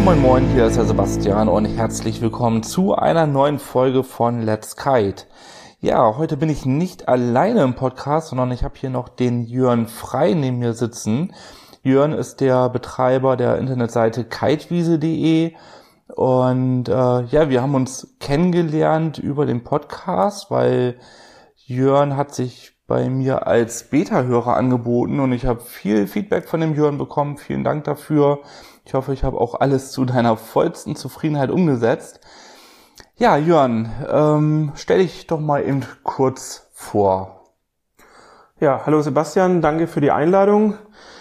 Moin Moin, hier ist der Sebastian und herzlich willkommen zu einer neuen Folge von Let's Kite. Ja, heute bin ich nicht alleine im Podcast, sondern ich habe hier noch den Jörn Frey neben mir sitzen. Jörn ist der Betreiber der Internetseite kitewiese.de und wir haben uns kennengelernt über den Podcast, weil Jörn hat sich bei mir als Beta-Hörer angeboten und ich habe viel Feedback von dem Jörn bekommen. Vielen Dank dafür. Ich hoffe, ich habe auch alles zu deiner vollsten Zufriedenheit umgesetzt. Ja, Jörn, stell dich doch mal eben kurz vor. Ja, hallo Sebastian, danke für die Einladung.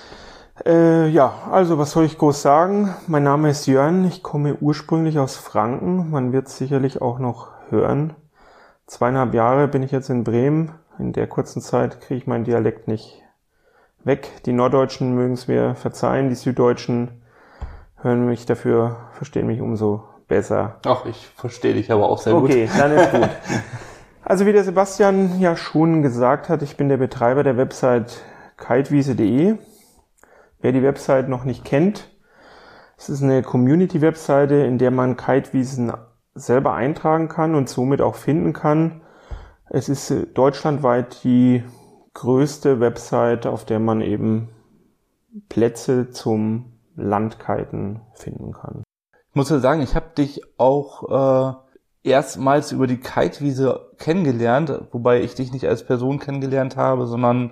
Also was soll ich groß sagen? Mein Name ist Jörn, ich komme ursprünglich aus Franken. Man wird es sicherlich auch noch hören. 2,5 Jahre bin ich jetzt in Bremen. In der kurzen Zeit kriege ich meinen Dialekt nicht weg. Die Norddeutschen mögen es mir verzeihen, die Süddeutschen hören mich dafür, verstehen mich umso besser. Ach, ich verstehe dich aber auch sehr gut. Okay, dann ist gut. Also wie der Sebastian ja schon gesagt hat, ich bin der Betreiber der Website kitewiese.de. Wer die Website noch nicht kennt, es ist eine Community-Webseite, in der man Kitewiesen selber eintragen kann und somit auch finden kann. Es ist deutschlandweit die größte Website, auf der man eben Plätze zum Landkiten finden kann. Ich muss ja sagen, ich habe dich auch erstmals über die Kitewiese kennengelernt, wobei ich dich nicht als Person kennengelernt habe, sondern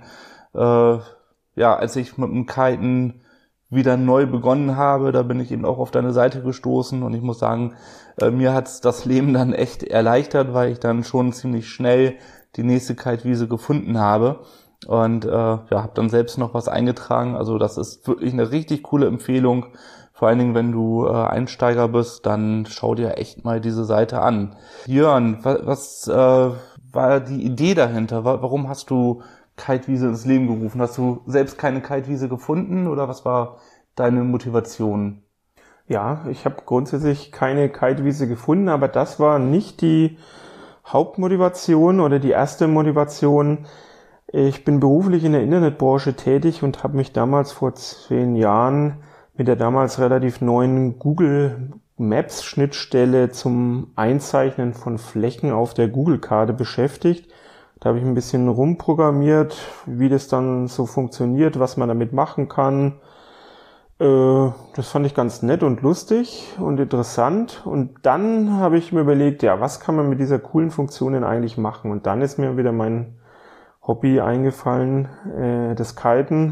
als ich mit dem Kiten wieder neu begonnen habe, da bin ich eben auch auf deine Seite gestoßen und ich muss sagen, mir hat's das Leben dann echt erleichtert, weil ich dann schon ziemlich schnell die nächste Kitewiese gefunden habe und habe dann selbst noch was eingetragen. Also das ist wirklich eine richtig coole Empfehlung. Vor allen Dingen, wenn du Einsteiger bist, dann schau dir echt mal diese Seite an. Jörn, was war die Idee dahinter? Warum hast du Kitewiese ins Leben gerufen? Hast du selbst keine Kitewiese gefunden oder was war deine Motivation? Ja, ich habe grundsätzlich keine Kitewiese gefunden, aber das war nicht die Hauptmotivation oder die erste Motivation. Ich bin beruflich in der Internetbranche tätig und habe mich damals vor 10 Jahren mit der damals relativ neuen Google Maps Schnittstelle zum Einzeichnen von Flächen auf der Google-Karte beschäftigt. Da habe ich ein bisschen rumprogrammiert, wie das dann so funktioniert, was man damit machen kann. Das fand ich ganz nett und lustig und interessant. Und dann habe ich mir überlegt, ja, was kann man mit dieser coolen Funktion denn eigentlich machen? Und dann ist mir wieder mein Hobby eingefallen, das Kiten.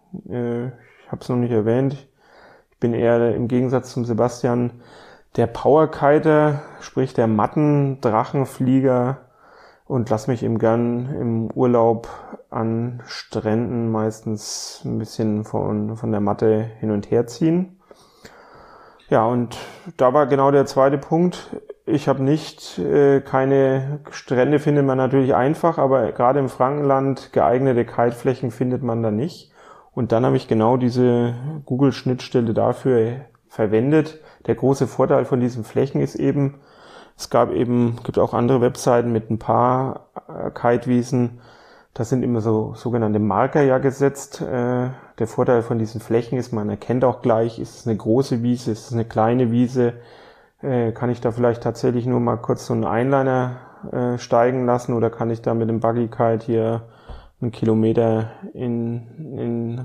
Ich habe es noch nicht erwähnt. Ich bin eher im Gegensatz zum Sebastian der Powerkiter, sprich der Mattendrachenflieger. Und lass mich eben gern im Urlaub an Stränden meistens ein bisschen von der Matte hin und her ziehen. Ja, und da war genau der zweite Punkt. Ich habe nicht, keine Strände findet man natürlich einfach, aber gerade im Frankenland geeignete Kiteflächen findet man da nicht. Und dann habe ich genau diese Google-Schnittstelle dafür verwendet. Der große Vorteil von diesen Flächen ist eben, gibt auch andere Webseiten mit ein paar Kitewiesen. Da sind immer so sogenannte Marker ja gesetzt. Der Vorteil von diesen Flächen ist, man erkennt auch gleich, ist es eine große Wiese, ist es eine kleine Wiese. Kann ich da vielleicht tatsächlich nur mal kurz so einen Einliner steigen lassen oder kann ich da mit dem Buggy Kite hier 1 Kilometer in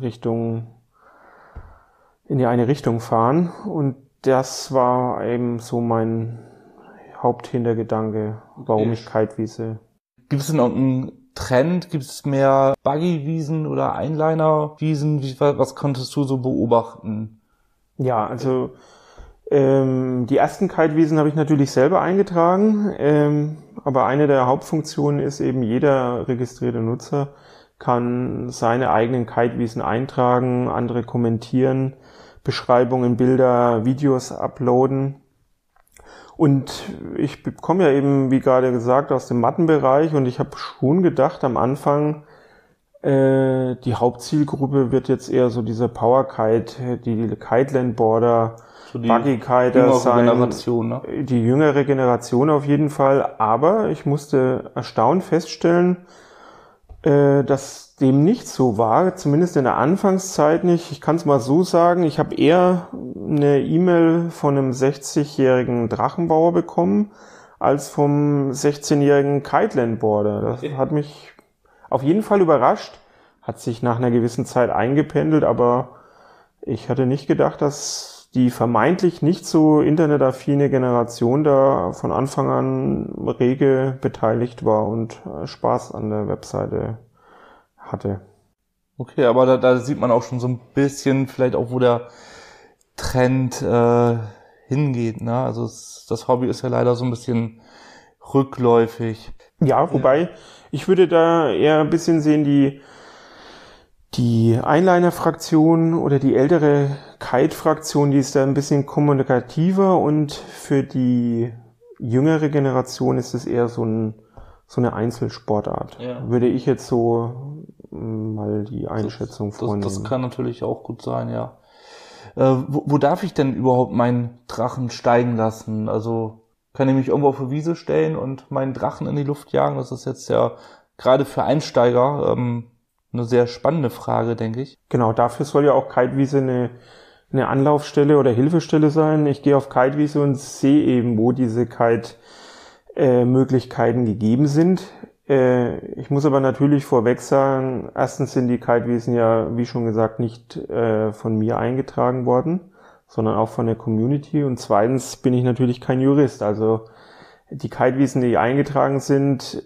die eine Richtung fahren? Und das war eben so mein Haupthintergedanke, warum ich Kitewiese. Gibt es denn irgendeinen Trend? Gibt es mehr Buggy-Wiesen oder Einliner-Wiesen? Was konntest du so beobachten? Ja, also die ersten Kitewiesen habe ich natürlich selber eingetragen, aber eine der Hauptfunktionen ist eben, jeder registrierte Nutzer kann seine eigenen Kitewiesen eintragen, andere kommentieren, Beschreibungen, Bilder, Videos uploaden. Und ich komme ja eben, wie gerade gesagt, aus dem Mattenbereich und ich habe schon gedacht am Anfang, die Hauptzielgruppe wird jetzt eher so dieser Powerkite, die Kitelandboarder, so Buggy-Kiter sein. Generation, ne? Die jüngere Generation auf jeden Fall. Aber ich musste erstaunt feststellen, dass dem nicht so war, zumindest in der Anfangszeit nicht. Ich kann es mal so sagen, ich habe eher eine E-Mail von einem 60-jährigen Drachenbauer bekommen, als vom 16-jährigen Kitelandboarder. Das hat mich auf jeden Fall überrascht, hat sich nach einer gewissen Zeit eingependelt, aber ich hatte nicht gedacht, dass die vermeintlich nicht so internetaffine Generation da von Anfang an rege beteiligt war und Spaß an der Webseite hatte. Okay, aber da sieht man auch schon so ein bisschen vielleicht auch, wo der Trend hingeht, ne? Also das Hobby ist ja leider so ein bisschen rückläufig. Ja, wobei ich würde da eher ein bisschen sehen, die Einliner-Fraktion oder die ältere Kite-Fraktion, die ist da ein bisschen kommunikativer, und für die jüngere Generation ist es eher so eine Einzelsportart. Ja. Würde ich jetzt so mal die Einschätzung vornehmen. Das kann natürlich auch gut sein, ja. Wo darf ich denn überhaupt meinen Drachen steigen lassen? Also kann ich mich irgendwo auf eine Wiese stellen und meinen Drachen in die Luft jagen? Das ist jetzt ja gerade für Einsteiger eine sehr spannende Frage, denke ich. Genau, dafür soll ja auch Kitewiese eine Anlaufstelle oder Hilfestelle sein. Ich gehe auf Kitewiese und sehe eben, wo diese Kite-Möglichkeiten gegeben sind. Ich muss aber natürlich vorweg sagen, erstens sind die Kitewiesen ja, wie schon gesagt, nicht von mir eingetragen worden, sondern auch von der Community. Und zweitens bin ich natürlich kein Jurist. Also die Kitewiesen, die eingetragen sind,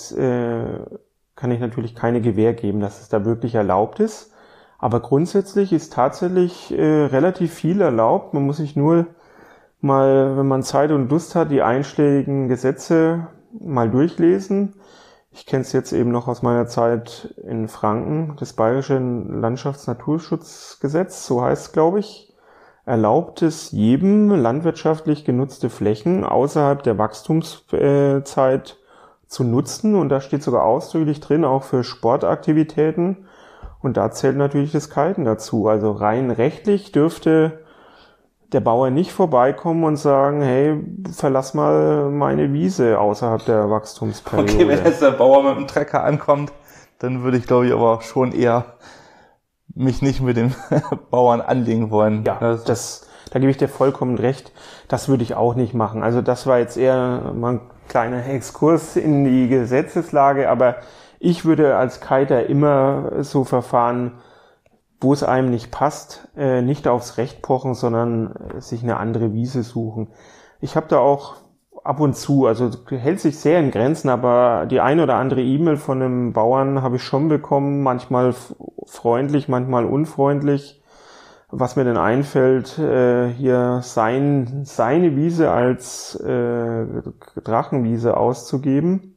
kann ich natürlich keine Gewähr geben, dass es da wirklich erlaubt ist. Aber grundsätzlich ist tatsächlich relativ viel erlaubt. Man muss sich nur mal, wenn man Zeit und Lust hat, die einschlägigen Gesetze mal durchlesen. Ich kenne es jetzt eben noch aus meiner Zeit in Franken. Das Bayerische Landschaftsnaturschutzgesetz, so heißt es, glaube ich, erlaubt es jedem, landwirtschaftlich genutzte Flächen außerhalb der Wachstumszeit zu nutzen. Und da steht sogar ausdrücklich drin, auch für Sportaktivitäten. Und da zählt natürlich das Kiten dazu. Also rein rechtlich dürfte der Bauer nicht vorbeikommen und sagen, hey, verlass mal meine Wiese außerhalb der Wachstumsperiode. Okay, wenn jetzt der Bauer mit dem Trecker ankommt, dann würde ich, glaube ich, aber schon eher mich nicht mit dem Bauern anlegen wollen. Ja, da gebe ich dir vollkommen recht. Das würde ich auch nicht machen. Also das war jetzt eher mal ein kleiner Exkurs in die Gesetzeslage, aber ich würde als Kiter immer so verfahren, wo es einem nicht passt, nicht aufs Recht pochen, sondern sich eine andere Wiese suchen. Ich habe da auch ab und zu, also hält sich sehr in Grenzen, aber die ein oder andere E-Mail von einem Bauern habe ich schon bekommen, manchmal freundlich, manchmal unfreundlich. Was mir denn einfällt, hier seine Wiese als Drachenwiese auszugeben.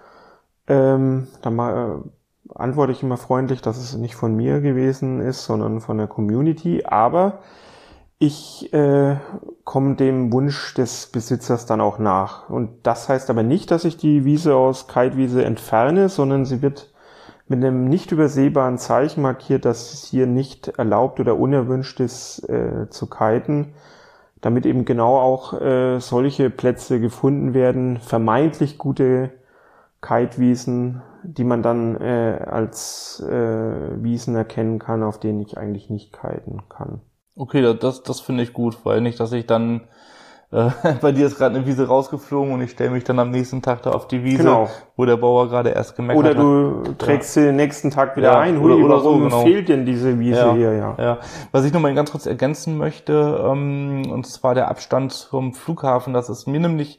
Dann antworte ich immer freundlich, dass es nicht von mir gewesen ist, sondern von der Community. Aber ich komme dem Wunsch des Besitzers dann auch nach. Und das heißt aber nicht, dass ich die Wiese aus Kitewiese entferne, sondern sie wird mit einem nicht übersehbaren Zeichen markiert, dass es hier nicht erlaubt oder unerwünscht ist zu kiten, damit eben genau auch solche Plätze gefunden werden, vermeintlich gute Kitewiesen, die man dann als Wiesen erkennen kann, auf denen ich eigentlich nicht kiten kann. Okay, das finde ich gut, weil nicht, dass ich dann bei dir ist gerade eine Wiese rausgeflogen und ich stelle mich dann am nächsten Tag da auf die Wiese, genau, wo der Bauer gerade erst gemeckert hat. Oder du trägst sie den nächsten Tag wieder ein. Hui, oder warum so, genau. fehlt denn diese Wiese hier? Ja. Was ich noch mal ganz kurz ergänzen möchte, und zwar der Abstand zum Flughafen, das ist mir nämlich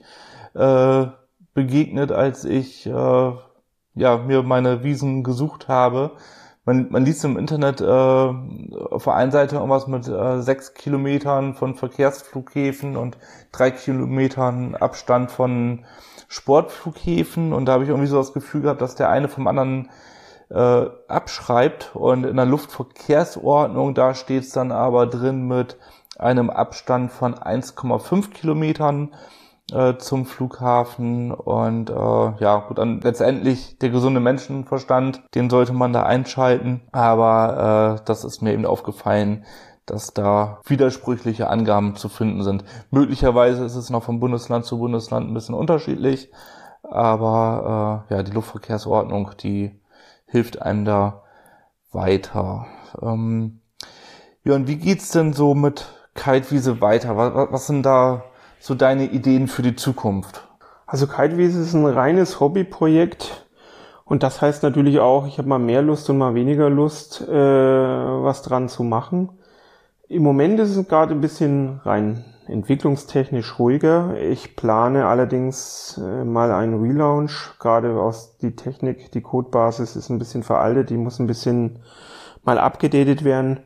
begegnet, als ich mir meine Wiesen gesucht habe. Man liest im Internet auf der einen Seite irgendwas mit 6 Kilometern von Verkehrsflughäfen und 3 Kilometern Abstand von Sportflughäfen, und da habe ich irgendwie so das Gefühl gehabt, dass der eine vom anderen abschreibt, und in der Luftverkehrsordnung, da steht es dann aber drin mit einem Abstand von 1,5 Kilometern zum Flughafen, und gut, dann letztendlich der gesunde Menschenverstand, den sollte man da einschalten, aber das ist mir eben aufgefallen, dass da widersprüchliche Angaben zu finden sind. Möglicherweise ist es noch von Bundesland zu Bundesland ein bisschen unterschiedlich, aber die Luftverkehrsordnung, die hilft einem da weiter. Ja, und wie geht's denn so mit Kitewiese weiter? Was sind da so deine Ideen für die Zukunft? Also Kitewiese ist ein reines Hobbyprojekt und das heißt natürlich auch, ich habe mal mehr Lust und mal weniger Lust, was dran zu machen. Im Moment ist es gerade ein bisschen rein entwicklungstechnisch ruhiger. Ich plane allerdings mal einen Relaunch, gerade aus die Technik, die Codebasis ist ein bisschen veraltet, die muss ein bisschen mal abgedatet werden.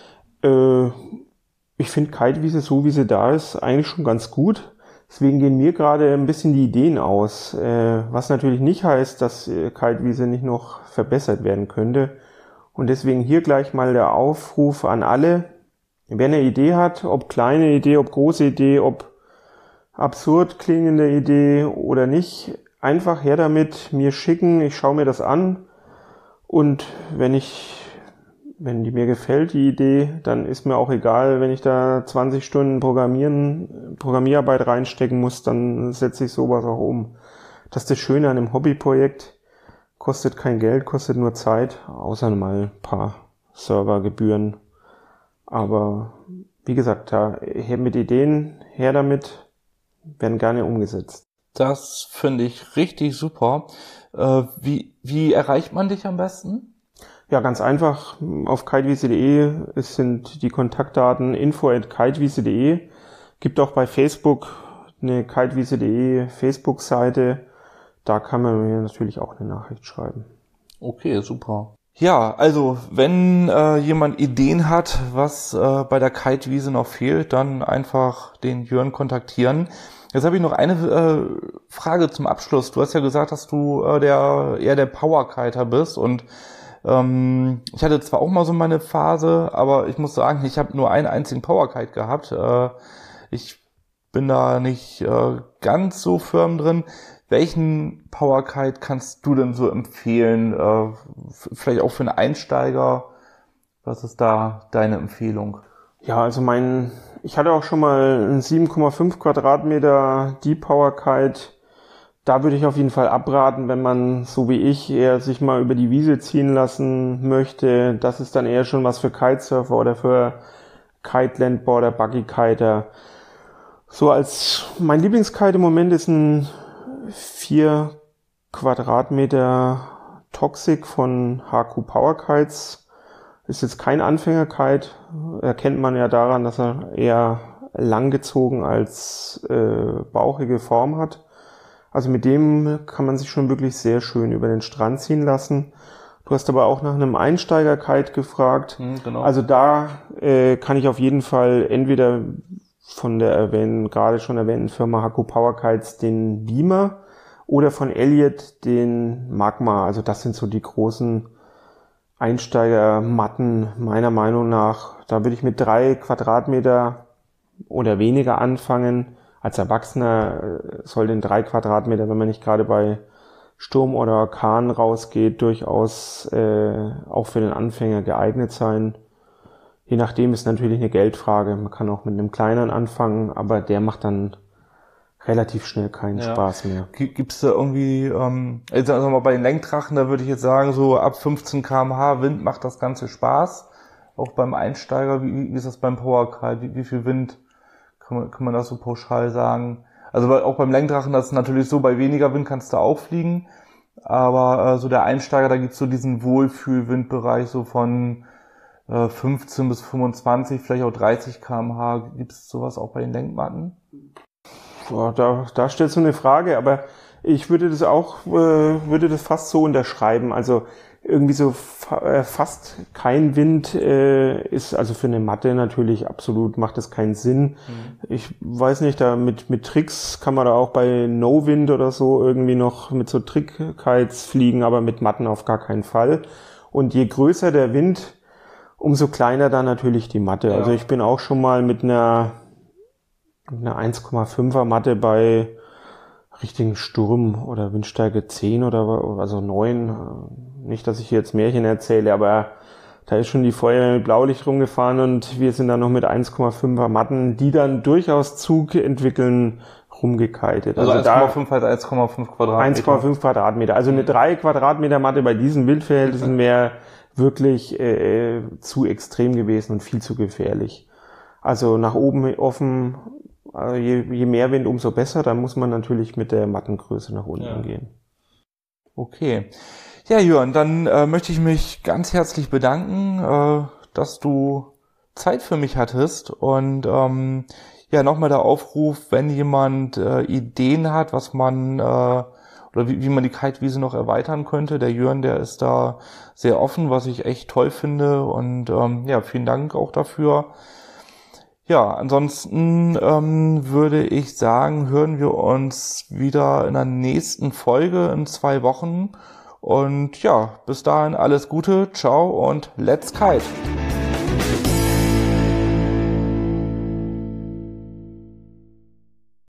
Ich finde Kitewiese, so wie sie da ist, eigentlich schon ganz gut. Deswegen gehen mir gerade ein bisschen die Ideen aus, was natürlich nicht heißt, dass Kitewiese nicht noch verbessert werden könnte. Und deswegen hier gleich mal der Aufruf an alle, wer eine Idee hat, ob kleine Idee, ob große Idee, ob absurd klingende Idee oder nicht, einfach her damit, mir schicken, ich schaue mir das an und wenn die mir gefällt, die Idee, dann ist mir auch egal, wenn ich da 20 Stunden Programmierarbeit reinstecken muss, dann setze ich sowas auch um. Das ist das Schöne an einem Hobbyprojekt, kostet kein Geld, kostet nur Zeit, außer mal ein paar Servergebühren. Aber wie gesagt, her mit Ideen, her damit, werden gerne umgesetzt. Das finde ich richtig super. Wie erreicht man dich am besten? Ja, ganz einfach. Auf kitewiese.de sind die Kontaktdaten info@kitewiese.de. Gibt auch bei Facebook eine kitewiese.de Facebook-Seite. Da kann man mir natürlich auch eine Nachricht schreiben. Okay, super. Ja, also wenn jemand Ideen hat, was bei der Kitewiese noch fehlt, dann einfach den Jörn kontaktieren. Jetzt habe ich noch eine Frage zum Abschluss. Du hast ja gesagt, dass du eher der Powerkiter bist und ich hatte zwar auch mal so meine Phase, aber ich muss sagen, ich habe nur einen einzigen Powerkite gehabt. Ich bin da nicht ganz so firm drin. Welchen Powerkite kannst du denn so empfehlen? Vielleicht auch für einen Einsteiger? Was ist da deine Empfehlung? Ja, also ich hatte auch schon mal einen 7,5 Quadratmeter Deep Powerkite. Da würde ich auf jeden Fall abraten, wenn man, so wie ich, eher sich mal über die Wiese ziehen lassen möchte. Das ist dann eher schon was für Kitesurfer oder für Kite-Landboarder, Buggy-Kiter. So als mein Lieblingskite im Moment ist ein 4 Quadratmeter Toxic von HQ Power Kites. Ist jetzt kein Anfängerkite. Erkennt man ja daran, dass er eher langgezogen als bauchige Form hat. Also mit dem kann man sich schon wirklich sehr schön über den Strand ziehen lassen. Du hast aber auch nach einem Einsteiger-Kite gefragt. Genau. Also da kann ich auf jeden Fall entweder von der gerade schon erwähnten Firma HQ Power Kites den Beamer oder von Elliott den Magma. Also das sind so die großen Einsteigermatten meiner Meinung nach. Da würde ich mit 3 Quadratmeter oder weniger anfangen. Als Erwachsener soll den 3 Quadratmeter, wenn man nicht gerade bei Sturm oder Orkan rausgeht, durchaus auch für den Anfänger geeignet sein. Je nachdem ist natürlich eine Geldfrage. Man kann auch mit einem kleineren anfangen, aber der macht dann relativ schnell keinen Spaß mehr. Gibt's da irgendwie, also sagen wir mal bei den Lenkdrachen, da würde ich jetzt sagen, so ab 15 km/h Wind macht das Ganze Spaß. Auch beim Einsteiger, wie ist das beim Powerkite? Wie viel Wind kann man das so pauschal sagen? Also auch beim Lenkdrachen, das ist natürlich so, bei weniger Wind kannst du auch fliegen. Aber so der Einsteiger, da gibt's so diesen Wohlfühlwindbereich so von 15 bis 25, vielleicht auch 30 km/h. Gibt es sowas auch bei den Lenkmatten? Boah, da stellst du eine Frage, aber ich würde das fast so unterschreiben. Also irgendwie so fast kein Wind ist, also für eine Matte natürlich absolut macht das keinen Sinn. Ich weiß nicht, da mit Tricks kann man da auch bei No Wind oder so irgendwie noch mit so Trick-Kites fliegen, aber mit Matten auf gar keinen Fall. Und je größer der Wind, umso kleiner dann natürlich die Matte. Ja. Also ich bin auch schon mal mit einer 1,5er Matte bei richtigen Sturm oder Windstärke 10 oder also 9. Nicht, dass ich hier jetzt Märchen erzähle, aber da ist schon die Feuerwehr mit Blaulicht rumgefahren und wir sind dann noch mit 1,5er Matten, die dann durchaus Zug entwickeln, rumgekitet. Also 1,5 halt 1,5 Quadratmeter. 1,5 Quadratmeter. Also eine 3 Quadratmeter Matte bei diesen Windverhältnissen wäre wirklich zu extrem gewesen und viel zu gefährlich. Also nach oben offen, also je mehr Wind, umso besser. Da muss man natürlich mit der Mattengröße nach unten gehen. Okay. Ja, Jörn, dann möchte ich mich ganz herzlich bedanken, dass du Zeit für mich hattest und nochmal der Aufruf, wenn jemand Ideen hat, was man oder wie man die Kitewiese noch erweitern könnte. Der Jörn, der ist da sehr offen, was ich echt toll finde und vielen Dank auch dafür. Ja, ansonsten würde ich sagen, hören wir uns wieder in der nächsten Folge in 2 Wochen und ja, bis dahin alles Gute, ciao und let's kite!